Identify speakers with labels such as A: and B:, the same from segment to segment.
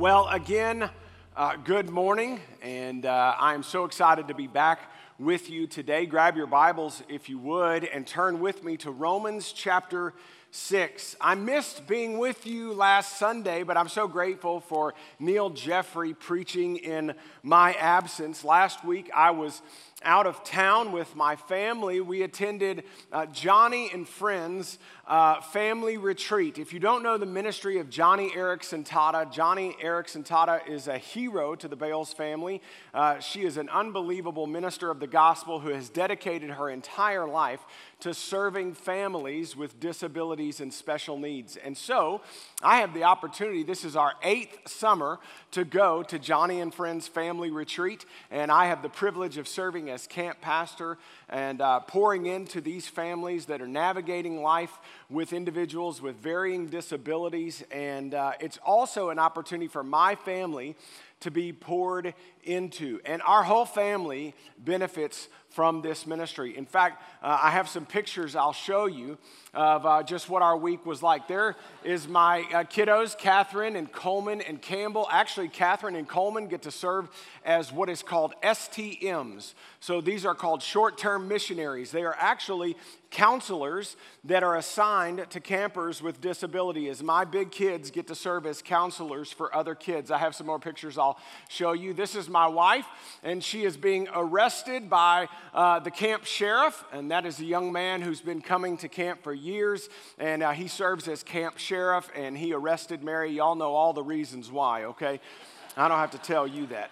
A: Well, again, good morning, and I'm so excited to be back with you today. Grab your Bibles, if you would, and turn with me to Romans chapter 6. I missed being with you last Sunday, but I'm so grateful for Neil Jeffrey preaching in my absence. Last week, I was out of town with my family. We attended Johnny and Friends family retreat. If you don't know the ministry of Johnny Erickson Tata, Johnny Erickson Tata is a hero to the Bales family. She is an unbelievable minister of the gospel who has dedicated her entire life to serving families with disabilities and special needs. And so I have the opportunity, this is our 8th summer, to go to Johnny and Friends family retreat, and I have the privilege of serving as camp pastor and pouring into these families that are navigating life with individuals with varying disabilities, and it's also an opportunity for my family to be poured into. And our whole family benefits from this ministry. In fact, I have some pictures I'll show you of just what our week was like. There is my kiddos, Catherine and Coleman and Campbell. Actually, Catherine and Coleman get to serve as what is called STMs. So these are called short-term missionaries. They are actually counselors that are assigned to campers with disability, as my big kids get to serve as counselors for other kids. I have some more pictures I'll show you. This is my wife, and she is being arrested by the camp sheriff, and that is a young man who's been coming to camp for years, and he serves as camp sheriff, and he arrested Mary. Y'all know all the reasons why, okay? I don't have to tell you that.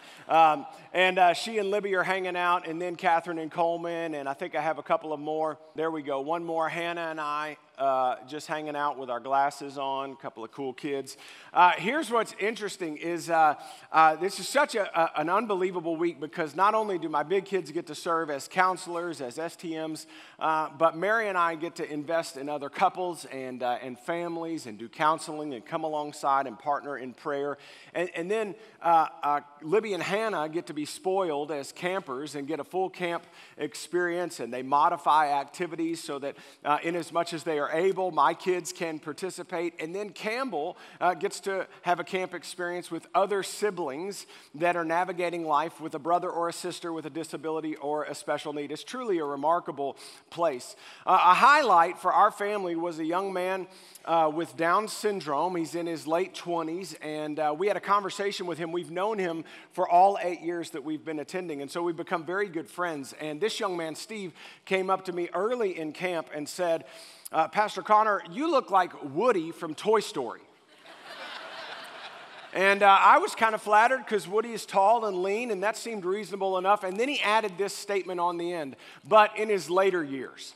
A: And she and Libby are hanging out, and then Catherine and Coleman, and I think I have a couple of more. There we go. One more, Hannah and I just hanging out with our glasses on, a couple of cool kids. Here's what's interesting is this is such an unbelievable week because not only do my big kids get to serve as counselors, as STMs, but Mary and I get to invest in other couples and families and do counseling and come alongside and partner in prayer. And then Libby and Hannah get to be spoiled as campers and get a full camp experience, and they modify activities so that in as much as they are able, my kids can participate. And then Campbell gets to have a camp experience with other siblings that are navigating life with a brother or a sister with a disability or a special need. It's truly a remarkable place. A highlight for our family was a young man with Down syndrome. He's in his late 20s, and we had a conversation with him. We've known him for all 8 years that we've been attending, and so we've become very good friends. And this young man, Steve, came up to me early in camp and said, Pastor Connor, you look like Woody from Toy Story. And I was kind of flattered because Woody is tall and lean, and that seemed reasonable enough. And then he added this statement on the end, but in his later years.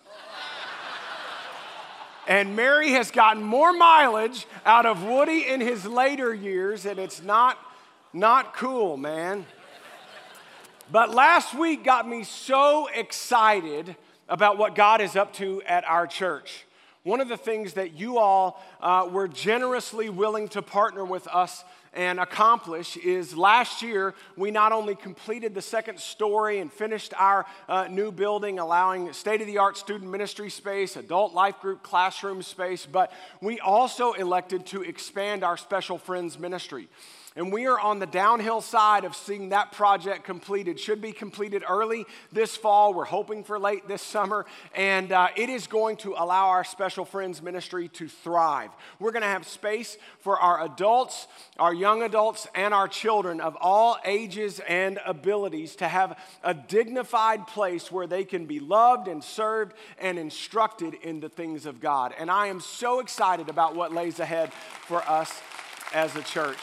A: And Mary has gotten more mileage out of Woody in his later years, and it's not cool, man. But last week got me so excited about what God is up to at our church. One of the things that you all were generously willing to partner with us and accomplish is last year we not only completed the second story and finished our new building, allowing state-of-the-art student ministry space, adult life group classroom space, but we also elected to expand our Special Friends ministry. And we are on the downhill side of seeing that project completed. Should be completed early this fall. We're hoping for late this summer. And it is going to allow our Special Friends ministry to thrive. We're going to have space for our adults, our young adults, and our children of all ages and abilities to have a dignified place where they can be loved and served and instructed in the things of God. And I am so excited about what lays ahead for us as a church.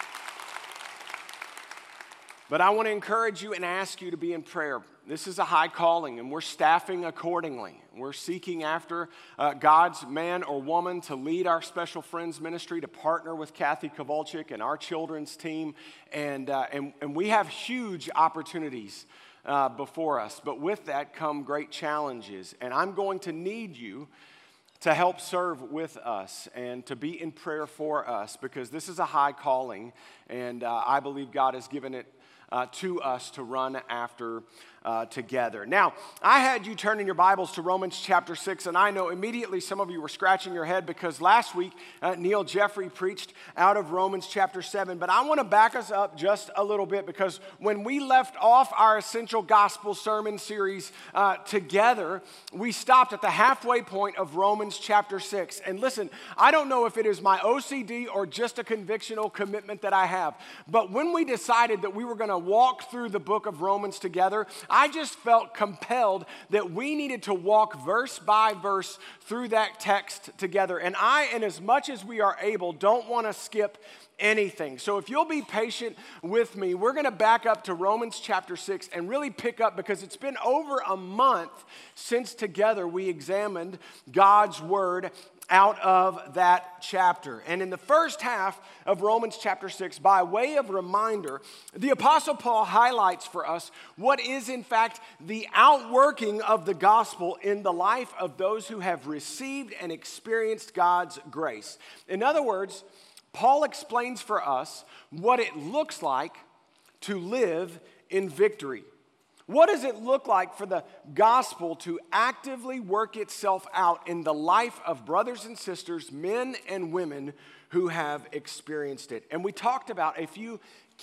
A: But I want to encourage you and ask you to be in prayer. This is a high calling, and we're staffing accordingly. We're seeking after God's man or woman to lead our Special Friends ministry, to partner with Kathy Kowalczyk and our children's team. And we have huge opportunities before us. But with that come great challenges. And I'm going to need you to help serve with us and to be in prayer for us, because this is a high calling, and I believe God has given it to us to run after together. Now, I had you turn in your Bibles to Romans chapter 6, and I know immediately some of you were scratching your head because last week Neil Jeffrey preached out of Romans chapter 7, but I want to back us up just a little bit because when we left off our Essential Gospel sermon series together, we stopped at the halfway point of Romans chapter 6. And listen, I don't know if it is my OCD or just a convictional commitment that I have, but when we decided that we were going to walk through the book of Romans together, I just felt compelled that we needed to walk verse by verse through that text together. And as much as we are able, don't want to skip anything. So if you'll be patient with me, we're going to back up to Romans chapter 6 and really pick up because it's been over a month since together we examined God's word out of that chapter. And in the first half of Romans chapter 6, by way of reminder, the Apostle Paul highlights for us what is in fact the outworking of the gospel in the life of those who have received and experienced God's grace. In other words, Paul explains for us what it looks like to live in victory. What does it look like for the gospel to actively work itself out in the life of brothers and sisters, men and women who have experienced it? And we talked about a few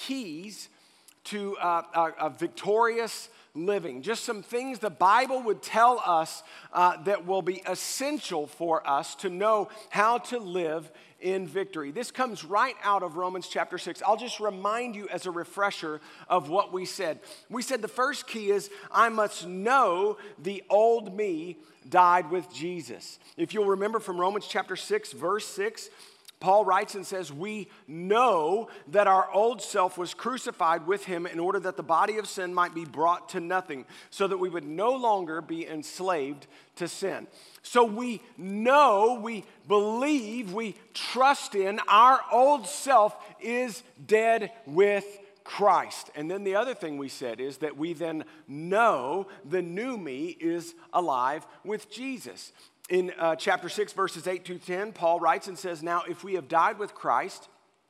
A: keys to a victorious living, just some things the Bible would tell us that will be essential for us to know how to live in victory. This comes right out of Romans chapter 6. I'll just remind you as a refresher of what we said. We said the first key is I must know the old me died with Jesus. If you'll remember from Romans chapter 6, verse 6, Paul writes and says, we know that our old self was crucified with him in order that the body of sin might be brought to nothing, so that we would no longer be enslaved to sin. So we know, we believe, we trust in our old self is dead with Christ. And then the other thing we said is that we then know the new me is alive with Jesus. In chapter 6, verses 8 to 10, Paul writes and says, now if we have died with Christ,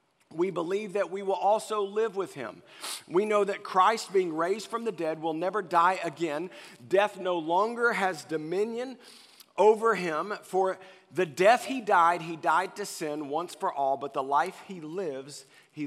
A: we believe that we will also live with him. We know that Christ, being raised from the dead, will never die again. Death no longer has dominion over him. For the death he died to sin once for all, but the life he lives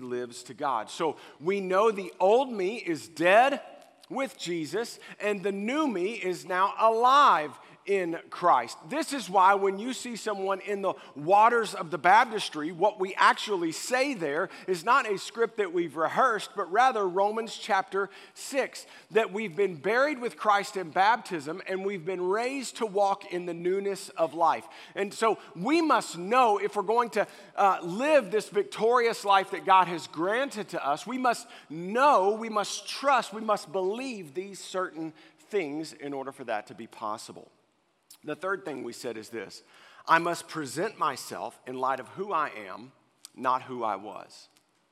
A: to God. So we know the old me is dead with Jesus, and the new me is now alive in Christ. This is why when you see someone in the waters of the baptistry, what we actually say there is not a script that we've rehearsed, but rather Romans chapter 6, that we've been buried with Christ in baptism and we've been raised to walk in the newness of life. And so we must know if we're going to live this victorious life that God has granted to us, we must know, we must trust, we must believe these certain things in order for that to be possible. The third thing we said is this: I must present myself in light of who I am, not who I was.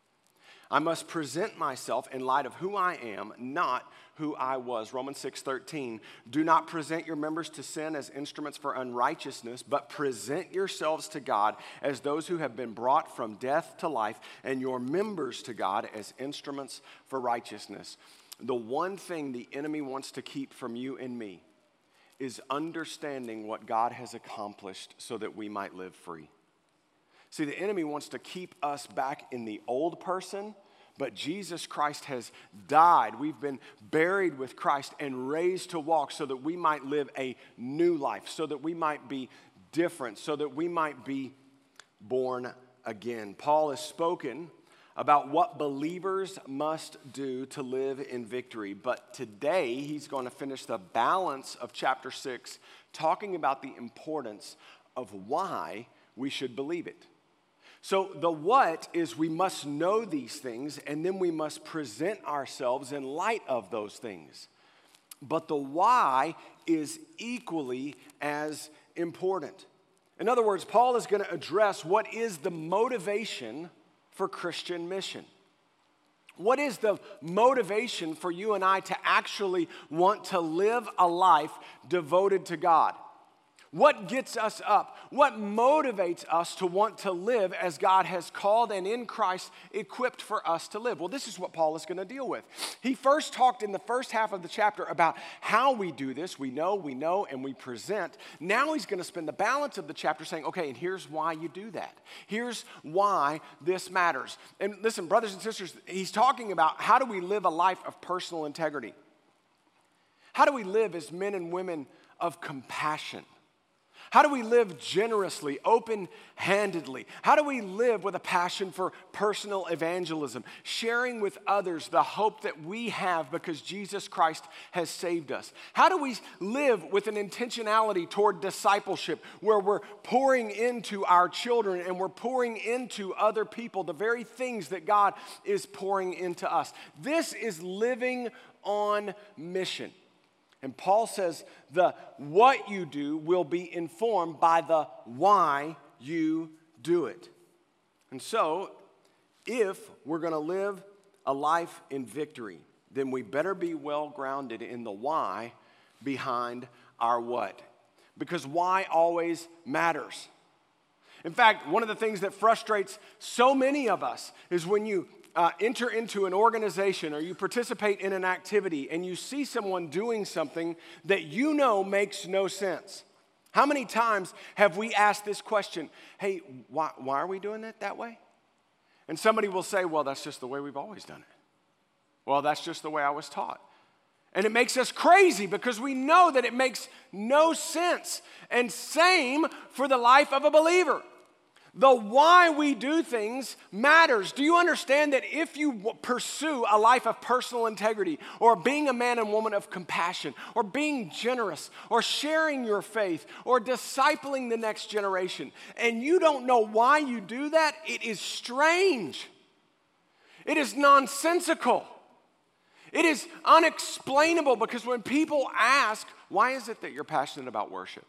A: I must present myself in light of who I am, not who I was. Romans 6:13, do not present your members to sin as instruments for unrighteousness, but present yourselves to God as those who have been brought from death to life, and your members to God as instruments for righteousness. The one thing the enemy wants to keep from you and me is understanding what God has accomplished so that we might live free. See, the enemy wants to keep us back in the old person, but Jesus Christ has died. We've been buried with Christ and raised to walk so that we might live a new life, so that we might be different, so that we might be born again. Paul has spoken about what believers must do to live in victory. But today, he's going to finish the balance of chapter 6, talking about the importance of why we should believe it. So the what is we must know these things, and then we must present ourselves in light of those things. But the why is equally as important. In other words, Paul is going to address what is the motivation for Christian mission. What is the motivation for you and I to actually want to live a life devoted to God? What gets us up? What motivates us to want to live as God has called and in Christ equipped for us to live? Well, this is what Paul is going to deal with. He first talked in the first half of the chapter about how we do this. We know, and we present. Now he's going to spend the balance of the chapter saying, okay, and here's why you do that. Here's why this matters. And listen, brothers and sisters, he's talking about how do we live a life of personal integrity? How do we live as men and women of compassion? How do we live generously, open-handedly? How do we live with a passion for personal evangelism, sharing with others the hope that we have because Jesus Christ has saved us? How do we live with an intentionality toward discipleship where we're pouring into our children and we're pouring into other people the very things that God is pouring into us? This is living on mission. And Paul says the what you do will be informed by the why you do it. And so, if we're going to live a life in victory, then we better be well grounded in the why behind our what. Because why always matters. In fact, one of the things that frustrates so many of us is when you enter into an organization or you participate in an activity and you see someone doing something that you know makes no sense. How many times have we asked this question, hey, why are we doing it that way? And somebody will say, well, that's just the way we've always done it. Well, that's just the way I was taught. And it makes us crazy because we know that it makes no sense. And same for the life of a believer. The why we do things matters. Do you understand that if you pursue a life of personal integrity or being a man and woman of compassion or being generous or sharing your faith or discipling the next generation and you don't know why you do that, it is strange. It is nonsensical. It is unexplainable because when people ask, why is it that you're passionate about worship?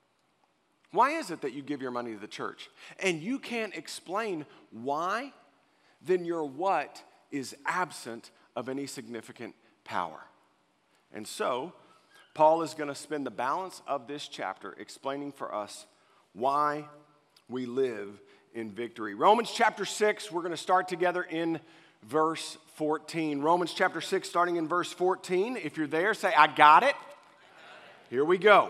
A: Why is it that you give your money to the church? And you can't explain why, then your what is absent of any significant power. And so, Paul is going to spend the balance of this chapter explaining for us why we live in victory. Romans chapter 6, we're going to start together in verse 14. Romans chapter 6, starting in verse 14. If you're there, say, I got it. Here we go.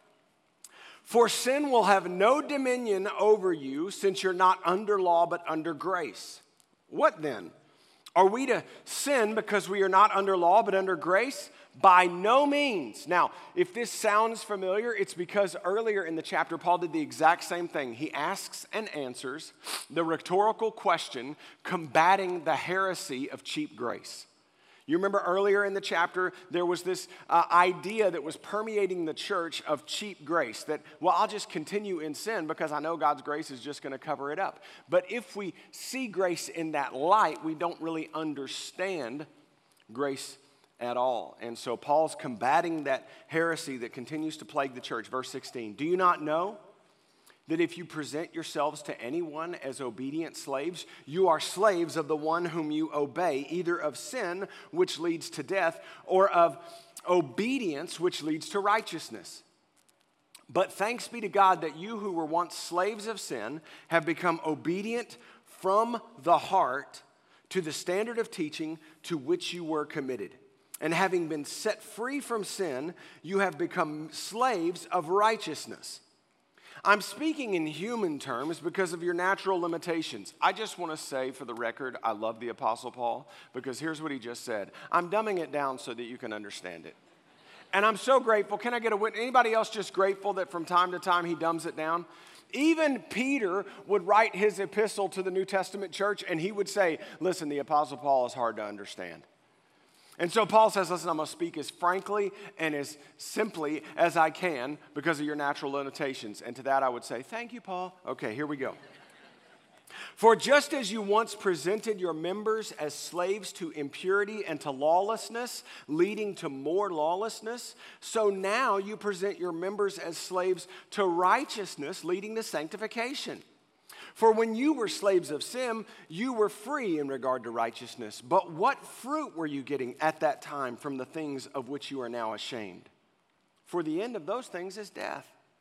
A: For sin will have no dominion over you since you're not under law but under grace. What then? Are we to sin because we are not under law but under grace? By no means. Now, if this sounds familiar, it's because earlier in the chapter, Paul did the exact same thing. He asks and answers the rhetorical question combating the heresy of cheap grace. You remember earlier in the chapter, there was this idea that was permeating the church of cheap grace, that, well, I'll just continue in sin because I know God's grace is just going to cover it up. But if we see grace in that light, we don't really understand grace at all. And so Paul's combating that heresy that continues to plague the church. Verse 16, do you not know that if you present yourselves to anyone as obedient slaves, you are slaves of the one whom you obey, either of sin, which leads to death, or of obedience, which leads to righteousness? But thanks be to God that you who were once slaves of sin have become obedient from the heart to the standard of teaching to which you were committed. And having been set free from sin, you have become slaves of righteousness. I'm speaking in human terms because of your natural limitations. I just want to say for the record, I love the Apostle Paul because here's what he just said. I'm dumbing it down so that you can understand it. And I'm so grateful. Can I get a witness? Anybody else just grateful that from time to time he dumbs it down? Even Peter would write his epistle to the New Testament church and he would say, listen, the Apostle Paul is hard to understand. And so Paul says, listen, I'm going to speak as frankly and as simply as I can because of your natural limitations. And to that I would say, thank you, Paul. Okay, here we go. For just as you once presented your members as slaves to impurity and to lawlessness, leading to more lawlessness, so now you present your members as slaves to righteousness, leading to sanctification. For when you were slaves of sin, you were free in regard to righteousness. But what fruit were you getting at that time from the things of which you are now ashamed? For the end of those things is death.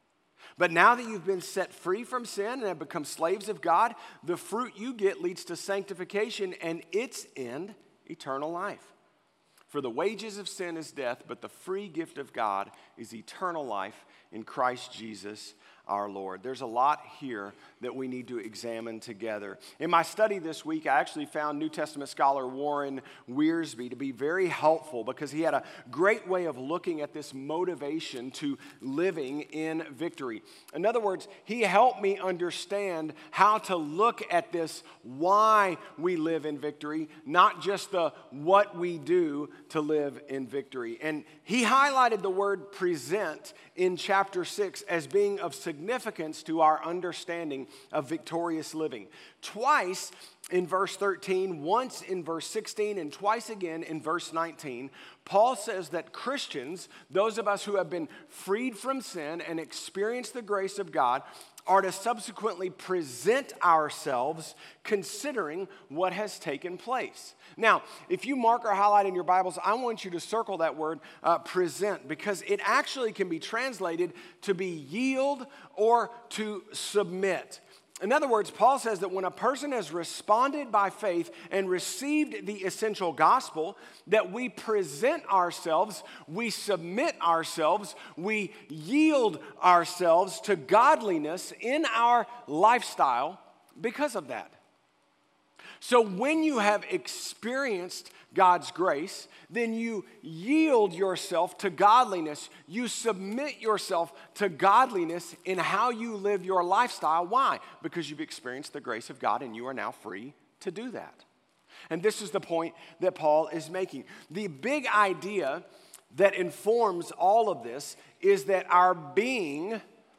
A: But now that you've been set free from sin and have become slaves of God, the fruit you get leads to sanctification and its end, eternal life. For the wages of sin is death, but the free gift of God is eternal life in Christ Jesus our Lord. There's a lot here that we need to examine together. In my study this week, I actually found New Testament scholar Warren Wiersbe to be very helpful because he had a great way of looking at this motivation to living in victory. In other words, he helped me understand how to look at this why we live in victory, not just the what we do to live in victory. And he highlighted the word present in chapter 6 as being of significance to our understanding of victorious living. Twice in verse 13, once in verse 16, and twice again in verse 19, Paul says that Christians, those of us who have been freed from sin and experienced the grace of God, are to subsequently present ourselves considering what has taken place. Now, if you mark or highlight in your Bibles, I want you to circle that word present, because it actually can be translated to be yield or to submit. In other words, Paul says that when a person has responded by faith and received the essential gospel, that we present ourselves, we submit ourselves, we yield ourselves to godliness in our lifestyle because of that. So when you have experienced God's grace, then you yield yourself to godliness. You submit yourself to godliness in how you live your lifestyle. Why? Because you've experienced the grace of God and you are now free to do that. And this is the point that Paul is making. The big idea that informs all of this is that our being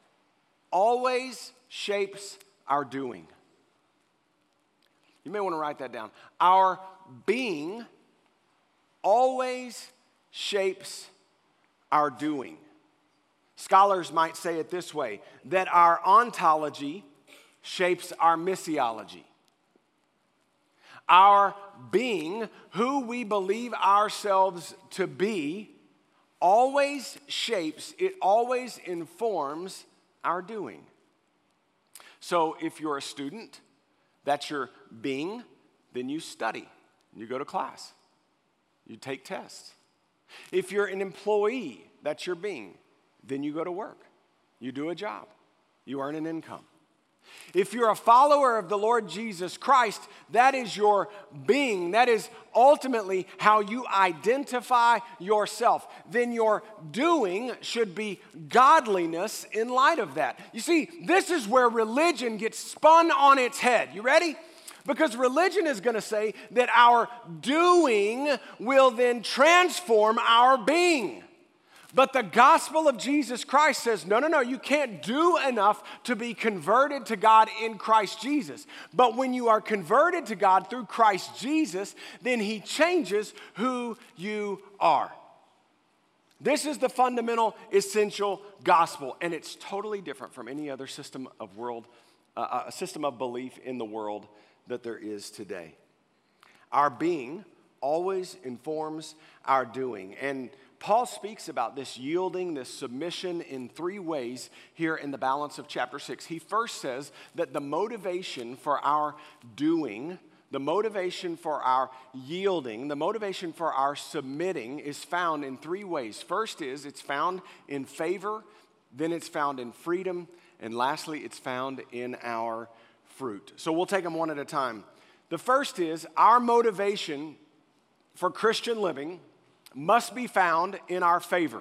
A: always shapes our doing. You may want to write that down. Our being always shapes our doing. Scholars might say it this way, that our ontology shapes our missiology. Our being, who we believe ourselves to be, always shapes, it always informs our doing. So if you're a student, that's your being, then you study, you go to class, you take tests. If you're an employee, that's your being, then you go to work, you do a job, you earn an income. If you're a follower of the Lord Jesus Christ, that is your being. That is ultimately how you identify yourself. Then your doing should be godliness in light of that. You see, this is where religion gets spun on its head. You ready? Because religion is going to say that our doing will then transform our being. But the gospel of Jesus Christ says, no, you can't do enough to be converted to God in Christ Jesus. But when you are converted to God through Christ Jesus, then He changes who you are. This is the fundamental, essential gospel, and it's totally different from any other system of belief in the world that there is today. Our being always informs our doing, and Paul speaks about this yielding, this submission in three ways here in the balance of chapter 6. He first says that the motivation for our doing, the motivation for our yielding, the motivation for our submitting is found in three ways. First is it's found in favor, then it's found in freedom, and lastly, it's found in our fruit. So we'll take them one at a time. The first is our motivation for Christian living must be found in our favor.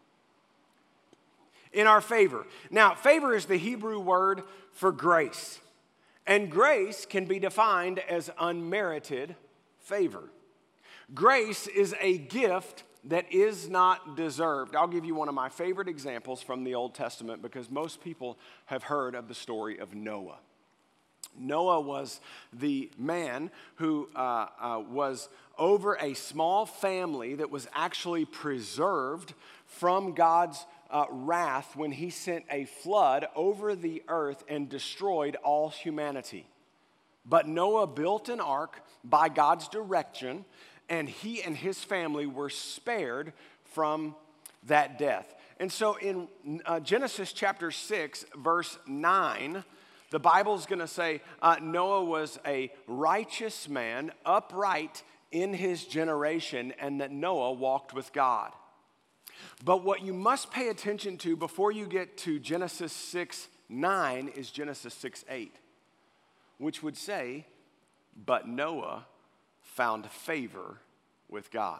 A: In our favor. Now, favor is the Hebrew word for grace. And grace can be defined as unmerited favor. Grace is a gift that is not deserved. I'll give you one of my favorite examples from the Old Testament because most people have heard of the story of Noah. Noah was the man who was over a small family that was actually preserved from God's wrath when He sent a flood over the earth and destroyed all humanity. But Noah built an ark by God's direction, and he and his family were spared from that death. And so in Genesis chapter 6, verse 9, the Bible's going to say Noah was a righteous man, upright in his generation, and that Noah walked with God. But what you must pay attention to before you get to Genesis 6:9 is Genesis 6:8, which would say, but Noah found favor with God.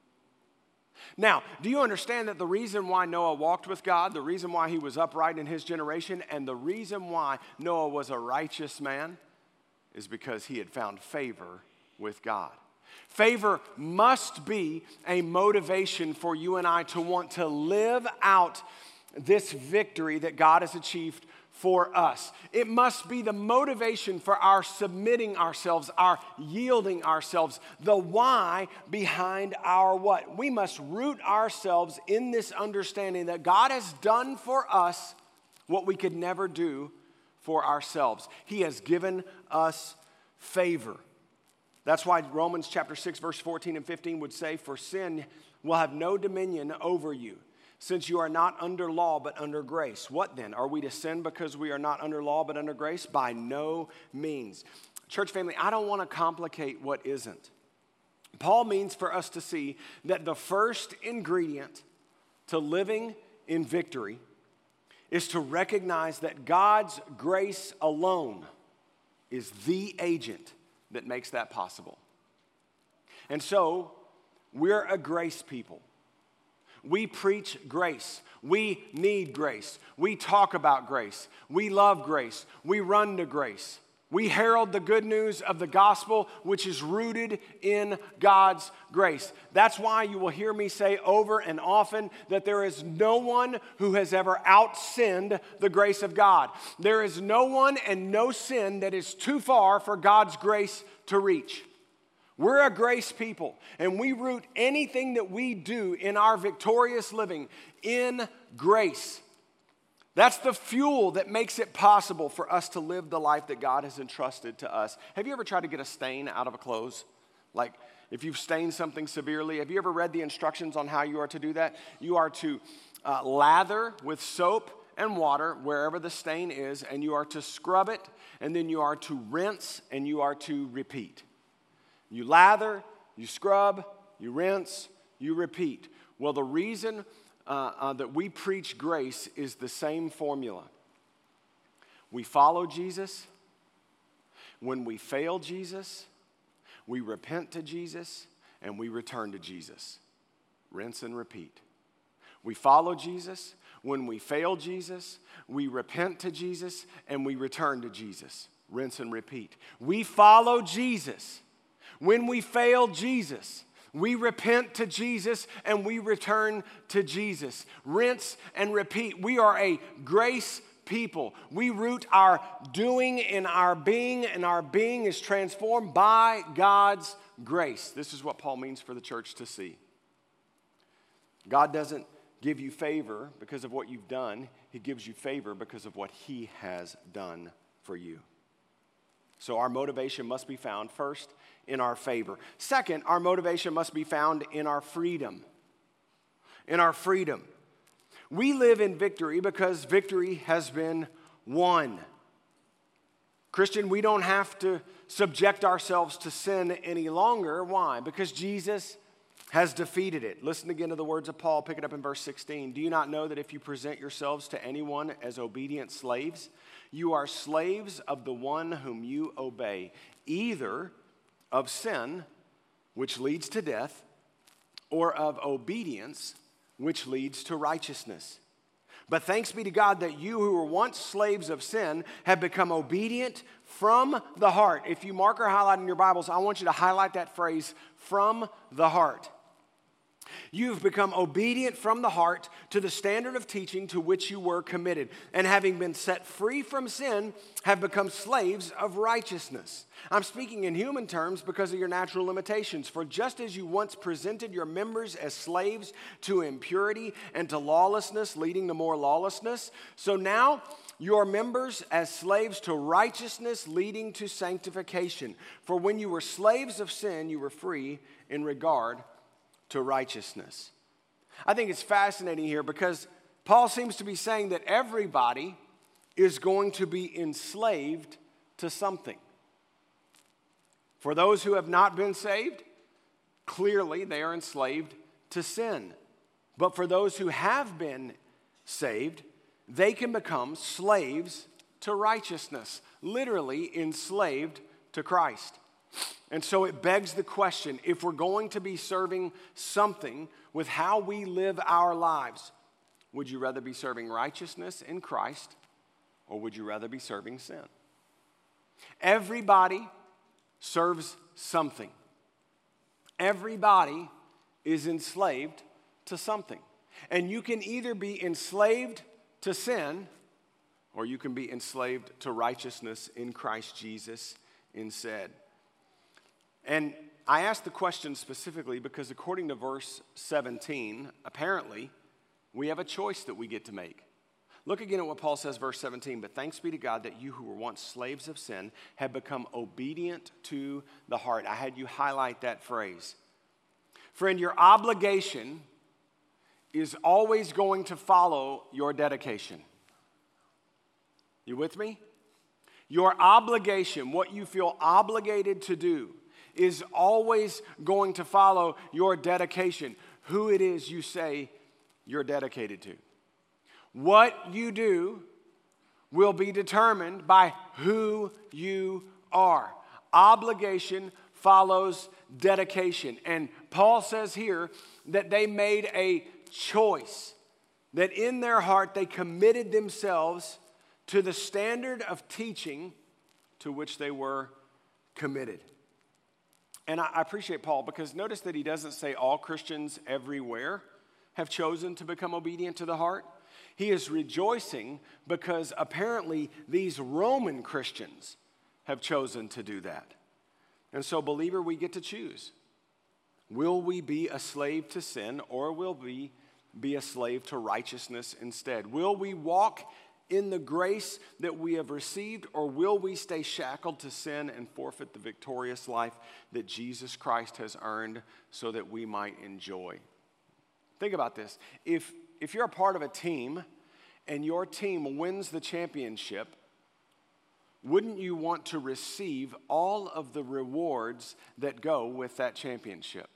A: Now, do you understand that the reason why Noah walked with God, the reason why he was upright in his generation, and the reason why Noah was a righteous man is because he had found favor with God? Favor must be a motivation for you and I to want to live out this victory that God has achieved for us. It must be the motivation for our submitting ourselves, our yielding ourselves, the why behind our what. We must root ourselves in this understanding that God has done for us what we could never do for ourselves. He has given us favor. That's why Romans chapter 6, verse 14 and 15 would say, for sin will have no dominion over you, since you are not under law but under grace. What then? Are we to sin because we are not under law but under grace? By no means. Church family, I don't want to complicate what isn't. Paul means for us to see that the first ingredient to living in victory is to recognize that God's grace alone is the agent that makes that possible. And so, we're a grace people. We preach grace. We need grace. We talk about grace. We love grace. We run to grace. We herald the good news of the gospel, which is rooted in God's grace. That's why you will hear me say over and often that there is no one who has ever out-sinned the grace of God. There is no one and no sin that is too far for God's grace to reach. We're a grace people, and we root anything that we do in our victorious living in grace. That's the fuel that makes it possible for us to live the life that God has entrusted to us. Have you ever tried to get a stain out of a clothes? Like if you've stained something severely, have you ever read the instructions on how you are to do that? You are to lather with soap and water wherever the stain is, and you are to scrub it, and then you are to rinse, and you are to repeat. You lather, you scrub, you rinse, you repeat. Well, the reason that we preach grace is the same formula. We follow Jesus. When we fail Jesus, we repent to Jesus, and we return to Jesus. Rinse and repeat. We follow Jesus. When we fail Jesus, we repent to Jesus, and we return to Jesus. Rinse and repeat. We follow Jesus. When we fail Jesus, we repent to Jesus and we return to Jesus. Rinse and repeat. We are a grace people. We root our doing in our being, and our being is transformed by God's grace. This is what Paul means for the church to see. God doesn't give you favor because of what you've done. He gives you favor because of what He has done for you. So our motivation must be found first in our favor. Second, our motivation must be found in our freedom. In our freedom. We live in victory because victory has been won. Christian, we don't have to subject ourselves to sin any longer. Why? Because Jesus has defeated it. Listen again to the words of Paul, pick it up in verse 16. Do you not know that if you present yourselves to anyone as obedient slaves, you are slaves of the one whom you obey, either of sin, which leads to death, or of obedience, which leads to righteousness. But thanks be to God that you who were once slaves of sin have become obedient from the heart. If you mark or highlight in your Bibles, I want you to highlight that phrase, from the heart. You've become obedient from the heart to the standard of teaching to which you were committed, and having been set free from sin, have become slaves of righteousness. I'm speaking in human terms because of your natural limitations. For just as you once presented your members as slaves to impurity and to lawlessness, leading to more lawlessness, so now your members as slaves to righteousness, leading to sanctification. For when you were slaves of sin, you were free in regard to righteousness. I think it's fascinating here because Paul seems to be saying that everybody is going to be enslaved to something. For those who have not been saved, clearly they are enslaved to sin. But for those who have been saved, they can become slaves to righteousness, literally enslaved to Christ. And so it begs the question, if we're going to be serving something with how we live our lives, would you rather be serving righteousness in Christ, or would you rather be serving sin? Everybody serves something. Everybody is enslaved to something. And you can either be enslaved to sin, or you can be enslaved to righteousness in Christ Jesus instead. And I ask the question specifically because according to verse 17, apparently, we have a choice that we get to make. Look again at what Paul says, verse 17. But thanks be to God that you who were once slaves of sin have become obedient to the heart. I had you highlight that phrase. Friend, your obligation is always going to follow your dedication. You with me? Your obligation, what you feel obligated to do, is always going to follow your dedication, who it is you say you're dedicated to. What you do will be determined by who you are. Obligation follows dedication. And Paul says here that they made a choice, that in their heart they committed themselves to the standard of teaching to which they were committed. And I appreciate Paul because notice that he doesn't say all Christians everywhere have chosen to become obedient to the heart. He is rejoicing because apparently these Roman Christians have chosen to do that. And so, believer, we get to choose. Will we be a slave to sin, or will we be a slave to righteousness instead? Will we walk in the grace that we have received, or will we stay shackled to sin and forfeit the victorious life that Jesus Christ has earned so that we might enjoy? Think about this. If you're a part of a team and your team wins the championship, wouldn't you want to receive all of the rewards that go with that championship?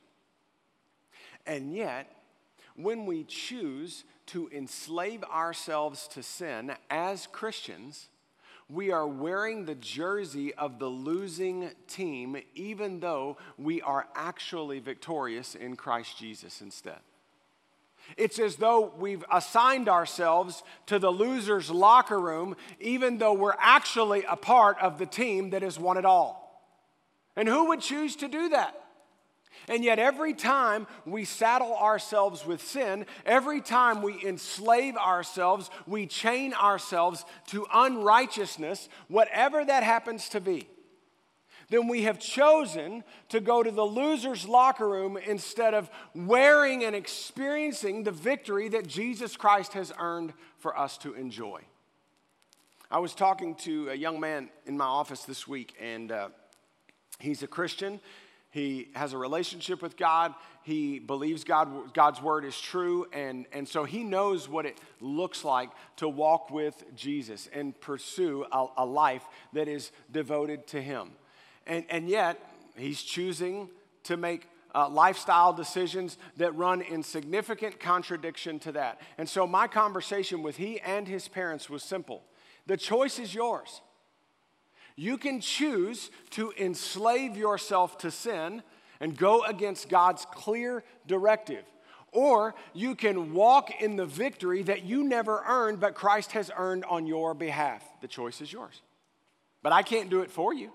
A: And yet, when we choose to enslave ourselves to sin as Christians, we are wearing the jersey of the losing team, even though we are actually victorious in Christ Jesus instead. It's as though we've assigned ourselves to the loser's locker room, even though we're actually a part of the team that has won it all. And who would choose to do that? And yet every time we saddle ourselves with sin, every time we enslave ourselves, we chain ourselves to unrighteousness, whatever that happens to be, then we have chosen to go to the loser's locker room instead of wearing and experiencing the victory that Jesus Christ has earned for us to enjoy. I was talking to a young man in my office this week, and he's a Christian. He has a relationship with God. He believes God's word is true, and so he knows what it looks like to walk with Jesus and pursue a life that is devoted to him. And yet, he's choosing to make lifestyle decisions that run in significant contradiction to that. And so my conversation with he and his parents was simple. The choice is yours. You can choose to enslave yourself to sin and go against God's clear directive. Or you can walk in the victory that you never earned, but Christ has earned on your behalf. The choice is yours. But I can't do it for you.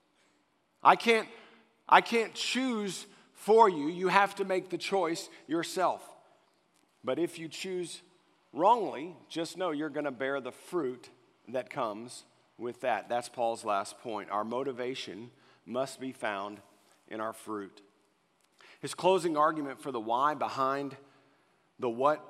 A: I can't choose for you. You have to make the choice yourself. But if you choose wrongly, just know you're going to bear the fruit that comes with that. That's Paul's last point. Our motivation must be found in our fruit. His closing argument for the why behind the what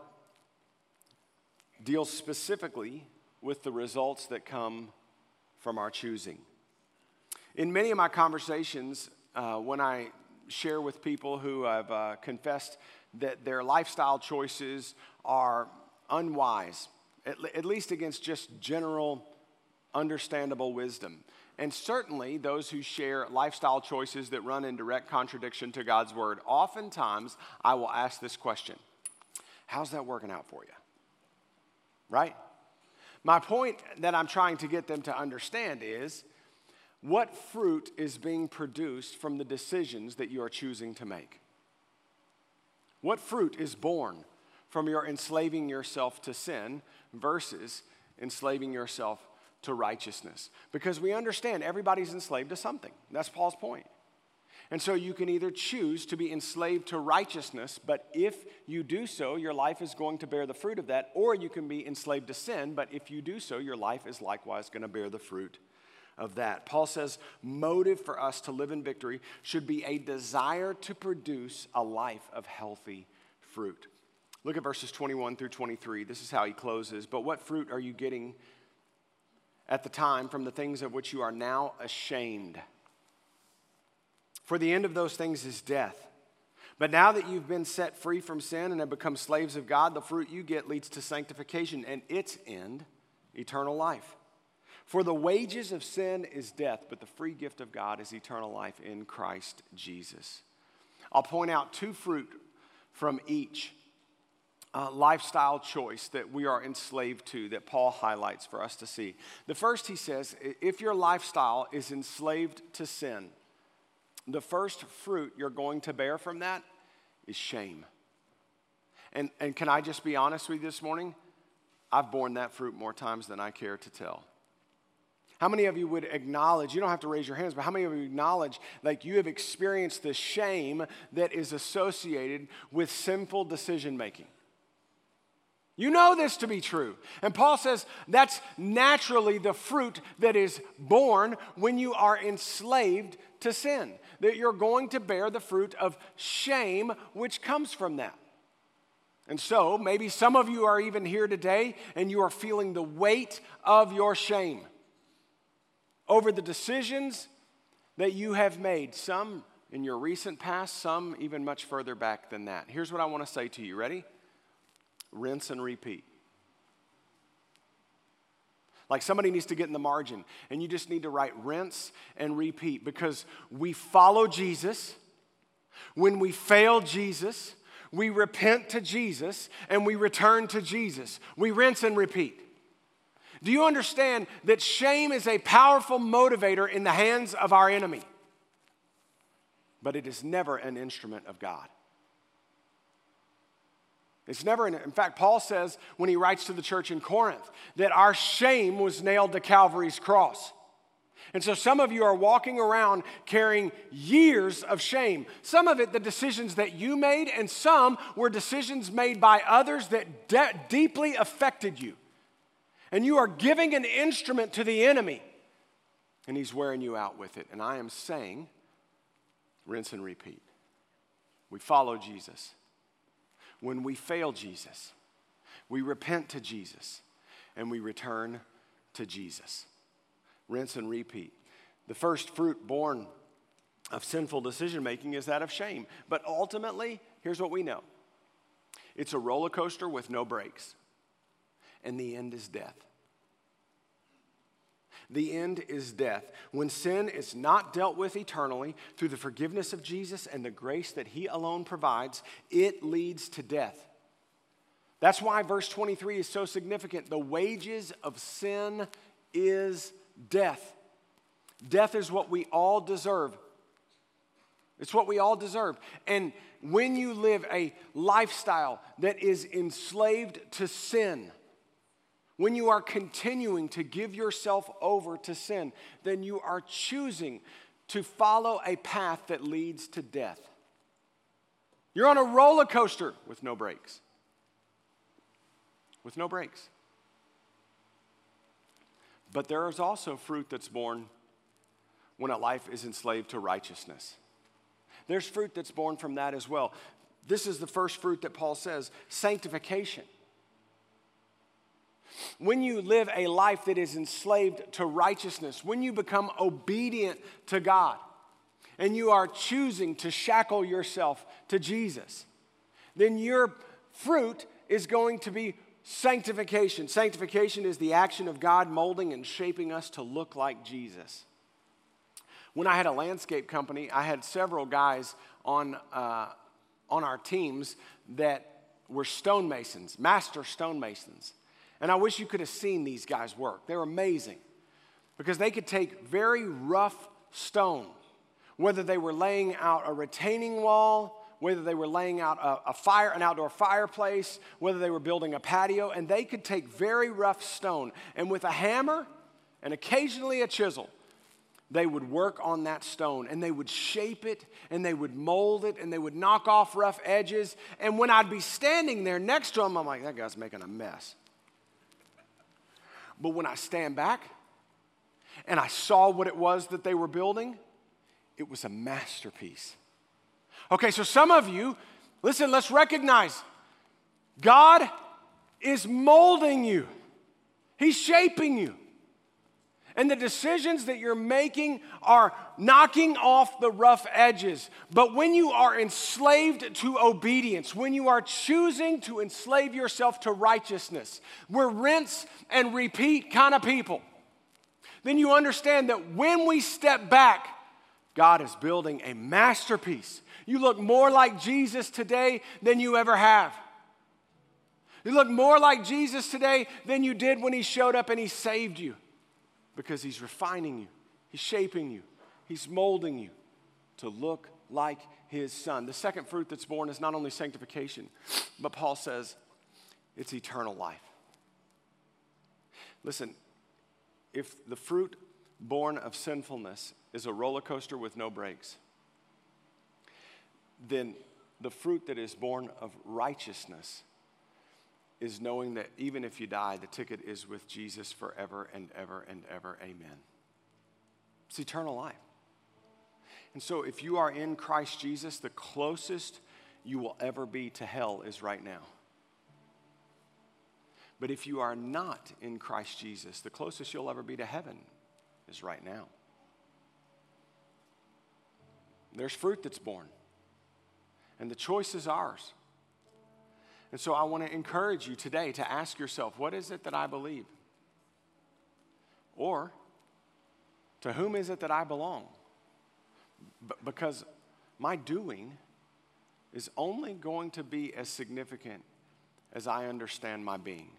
A: deals specifically with the results that come from our choosing. In many of my conversations, when I share with people who have confessed that their lifestyle choices are unwise, at least against just general understandable wisdom. And certainly those who share lifestyle choices that run in direct contradiction to God's word. Oftentimes, I will ask this question: how's that working out for you? Right? My point that I'm trying to get them to understand is, what fruit is being produced from the decisions that you are choosing to make? What fruit is born from your enslaving yourself to sin versus enslaving yourself to righteousness? Because we understand everybody's enslaved to something. That's Paul's point. And so you can either choose to be enslaved to righteousness, but if you do so, your life is going to bear the fruit of that, or you can be enslaved to sin, but if you do so, your life is likewise going to bear the fruit of that. Paul says motive for us to live in victory should be a desire to produce a life of healthy fruit. Look at verses 21 through 23. This is how he closes. But what fruit are you getting at the time from the things of which you are now ashamed? For the end of those things is death. But now that you've been set free from sin and have become slaves of God, the fruit you get leads to sanctification, and its end, eternal life. For the wages of sin is death, but the free gift of God is eternal life in Christ Jesus. I'll point out two fruit from each lifestyle choice that we are enslaved to that Paul highlights for us to see. The first, he says, if your lifestyle is enslaved to sin, the first fruit you're going to bear from that is shame. And can I just be honest with you this morning? I've borne that fruit more times than I care to tell. How many of you would acknowledge, you don't have to raise your hands, but how many of you acknowledge like you have experienced the shame that is associated with sinful decision making? You know this to be true. And Paul says that's naturally the fruit that is born when you are enslaved to sin. That you're going to bear the fruit of shame which comes from that. And so maybe some of you are even here today and you are feeling the weight of your shame over the decisions that you have made. Some in your recent past, some even much further back than that. Here's what I want to say to you. Ready? Rinse and repeat. Like somebody needs to get in the margin and you just need to write rinse and repeat, because we follow Jesus. When we fail Jesus, we repent to Jesus and we return to Jesus. We rinse and repeat. Do you understand that shame is a powerful motivator in the hands of our enemy? But it is never an instrument of God. It's never, in fact, Paul says when he writes to the church in Corinth that our shame was nailed to Calvary's cross. And so some of you are walking around carrying years of shame. Some of it, the decisions that you made, and some were decisions made by others that deeply affected you. And you are giving an instrument to the enemy, and he's wearing you out with it. And I am saying, rinse and repeat. We follow Jesus. When we fail Jesus, we repent to Jesus, and we return to Jesus. Rinse and repeat. The first fruit born of sinful decision-making is that of shame. But ultimately, here's what we know. It's a roller coaster with no brakes, and the end is death. The end is death. When sin is not dealt with eternally through the forgiveness of Jesus and the grace that he alone provides, it leads to death. That's why verse 23 is so significant. The wages of sin is death. Death is what we all deserve. It's what we all deserve. And when you live a lifestyle that is enslaved to sin, when you are continuing to give yourself over to sin, then you are choosing to follow a path that leads to death. You're on a roller coaster with no brakes. With no brakes. But there is also fruit that's born when a life is enslaved to righteousness. There's fruit that's born from that as well. This is the first fruit that Paul says, sanctification. When you live a life that is enslaved to righteousness, when you become obedient to God, and you are choosing to shackle yourself to Jesus, then your fruit is going to be sanctification. Sanctification is the action of God molding and shaping us to look like Jesus. When I had a landscape company, I had several guys on our teams that were stonemasons, master stonemasons. And I wish you could have seen these guys work. They're amazing because they could take very rough stone, whether they were laying out a retaining wall, whether they were laying out an outdoor fireplace, whether they were building a patio, and they could take very rough stone. And with a hammer and occasionally a chisel, they would work on that stone, and they would shape it, and they would mold it, and they would knock off rough edges. And when I'd be standing there next to them, I'm like, that guy's making a mess. But when I stand back and I saw what it was that they were building, it was a masterpiece. Okay, so some of you, listen, let's recognize God is molding you. He's shaping you. And the decisions that you're making are knocking off the rough edges. But when you are enslaved to obedience, when you are choosing to enslave yourself to righteousness, we're rinse and repeat kind of people, then you understand that when we step back, God is building a masterpiece. You look more like Jesus today than you ever have. You look more like Jesus today than you did when he showed up and he saved you. Because he's refining you, he's shaping you, he's molding you to look like his son. The second fruit that's born is not only sanctification, but Paul says it's eternal life. Listen, if the fruit born of sinfulness is a roller coaster with no brakes, then the fruit that is born of righteousness is knowing that even if you die, the ticket is with Jesus forever and ever and ever. Amen. It's eternal life. And so if you are in Christ Jesus, the closest you will ever be to hell is right now. But if you are not in Christ Jesus, the closest you'll ever be to heaven is right now. There's fruit that's born. And the choice is ours. And so I want to encourage you today to ask yourself, what is it that I believe? Or, to whom is it that I belong? Because my doing is only going to be as significant as I understand my being.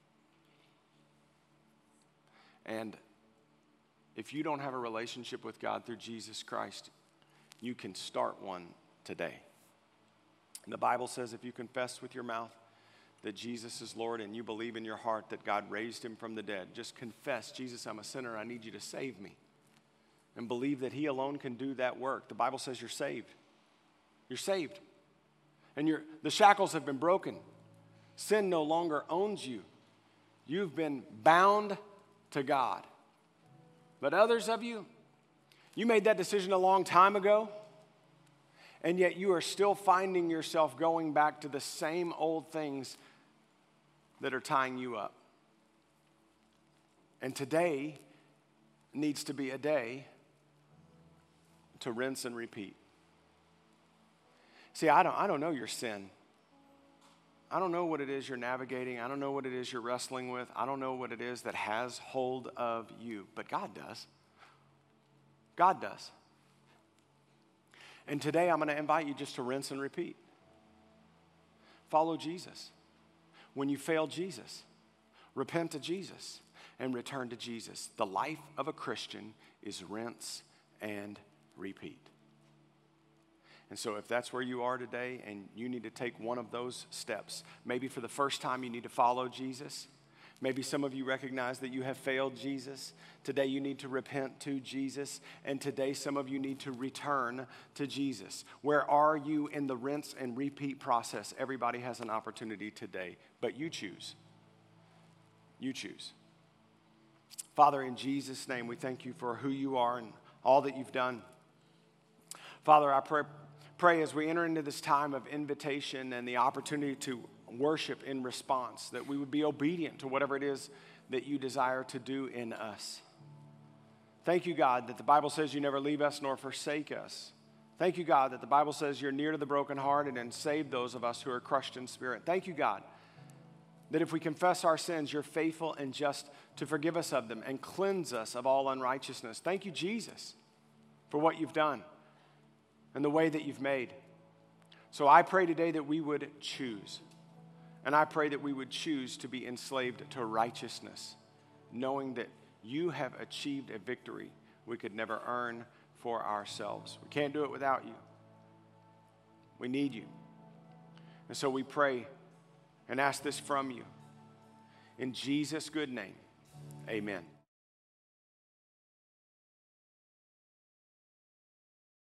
A: And if you don't have a relationship with God through Jesus Christ, you can start one today. And the Bible says if you confess with your mouth that Jesus is Lord and you believe in your heart that God raised him from the dead, just confess, Jesus, I'm a sinner, I need you to save me. And believe that he alone can do that work. The Bible says you're saved. You're saved. And the shackles have been broken. Sin no longer owns you. You've been bound to God. But others of you, you made that decision a long time ago. And yet you are still finding yourself going back to the same old things that are tying you up. And today needs to be a day to rinse and repeat. See, I don't know your sin. I don't know what it is you're navigating. I don't know what it is you're wrestling with. I don't know what it is that has hold of you. But God does. God does. And today I'm going to invite you just to rinse and repeat. Follow Jesus. When you fail Jesus, repent to Jesus and return to Jesus. The life of a Christian is rinse and repeat. And so if that's where you are today and you need to take one of those steps, maybe for the first time you need to follow Jesus. Maybe some of you recognize that you have failed Jesus. Today you need to repent to Jesus. And today some of you need to return to Jesus. Where are you in the rinse and repeat process? Everybody has an opportunity today, but you choose. You choose. Father, in Jesus' name, we thank you for who you are and all that you've done. Father, I pray as we enter into this time of invitation and the opportunity to worship in response, that we would be obedient to whatever it is that you desire to do in us. Thank you, God, that the Bible says you never leave us nor forsake us. Thank you, God, that the Bible says you're near to the brokenhearted and save those of us who are crushed in spirit. Thank you, God, that if we confess our sins, you're faithful and just to forgive us of them and cleanse us of all unrighteousness. Thank you, Jesus, for what you've done and the way that you've made. So I pray today that we would choose. And I pray that we would choose to be enslaved to righteousness, knowing that you have achieved a victory we could never earn for ourselves. We can't do it without you. We need you. And so we pray and ask this from you. In Jesus' good name, amen.